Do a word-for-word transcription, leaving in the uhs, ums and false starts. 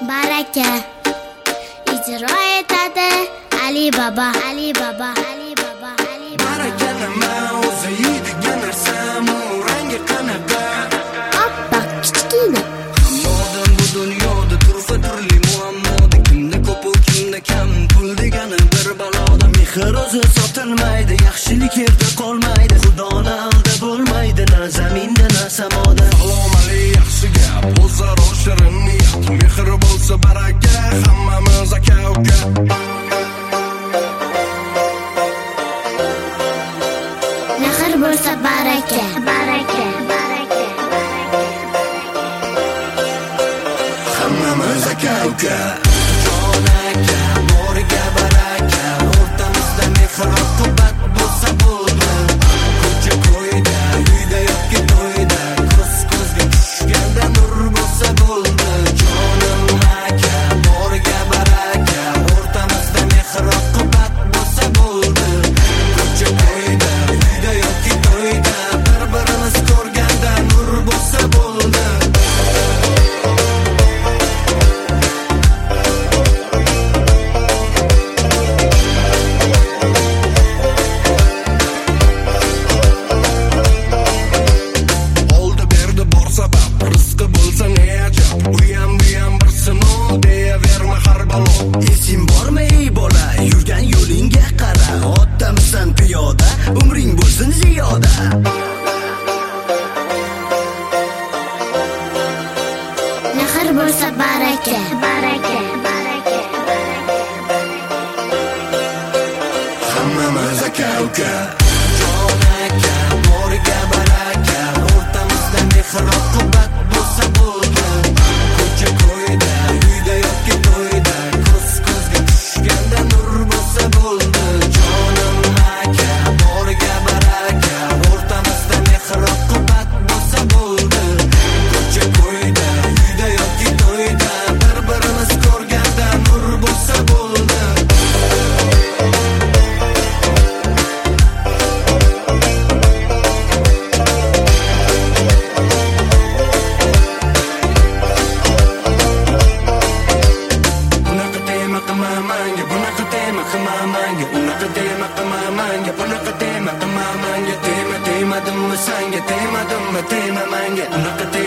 baraka. Ijro etadi Ali Baba, Ali Baba, Ali Baba, Ali Baba. Baraka nima o'zi yeydigan narsam, u rangi qanaqa? Oppoq kichkina. Hamma odam bu dunyoda turfa turli muammoda, kimda ko'p u kimda kam, pul degani bir baloda. Mehr o'zi sotilmaydi, yaxshilik yerda qolmaydi, Xudoni alda bo'lmaydi, na zaminda na samoda. Salom ali yaxshi gap, o'zaro shirin niyat, mehr bo'lsa baraka, hammamiz aka uka. Mehr bo'lsa baraka, baraka, baraka. Hammamiz aka uka. Jon aka, boriga baraka, o'rtamizda mehr oqibat bo'lsa bo'ldi. Ko'cha ko'yda, uyda yoki to'yda, ko'z ko'zga tushganda nur bo'lsa bo'ldi. Jonim aka, boriga baraka, o'rtamizda mehr oqibat bo'lsa bo'ldi. Ko'cha ko'yda, uyda yoki to'yda, bir-birimiz ko'rganda nur bo'lsa bo'ldi. Oldi berdi bor sabab, rizqi bo'lsa ne ajab, uyam buyam bir sinov, deyaverma har balo. Esing bormi ey bola, yurgan yo'lingga qara, otdamisan piyoda, umring bo'lsin ziyoda. Mehr bo'lsa baraka, baraka, baraka, Hammamiz aka uka. Jon aka, boriga baraka, o'rtamizda mehr oqibat bo'lsa bo'ldi. Ko'cha ko'yda, uyda yoki to'yda, ko'z ko'zga tushganda nur bo'lsa bo'ldi. Jonim aka, boriga baraka, o'rtamizda mehr oqibat bo'lsa bo'ldi. Ko'cha ko'yda, uyda yoki to'yda, bir-birimiz ko'rganda nur bo'lsa bo'ldi. Bunaqa tema qilma manga, bunaqa tema qilma manga, unaqa tema qilma manga, bunaqa tema qilma manga. Tema temadimmi sanga, temadimmi tema manga, unaqa